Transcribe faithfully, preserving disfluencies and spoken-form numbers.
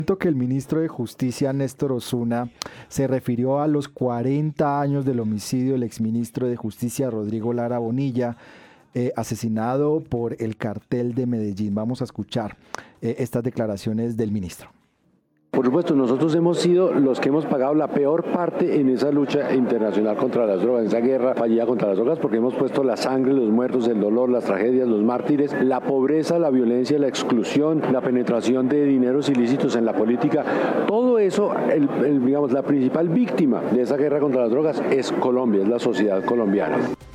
Que el ministro de Justicia, Néstor Osuna, se refirió a los cuarenta años del homicidio del exministro de Justicia, Rodrigo Lara Bonilla, eh, asesinado por el cartel de Medellín. Vamos a escuchar eh, estas declaraciones del ministro. Por supuesto, nosotros hemos sido los que hemos pagado la peor parte en esa lucha internacional contra las drogas, en esa guerra fallida contra las drogas, porque hemos puesto la sangre, los muertos, el dolor, las tragedias, los mártires, la pobreza, la violencia, la exclusión, la penetración de dineros ilícitos en la política. Todo eso, el, el, digamos, la principal víctima de esa guerra contra las drogas es Colombia, es la sociedad colombiana.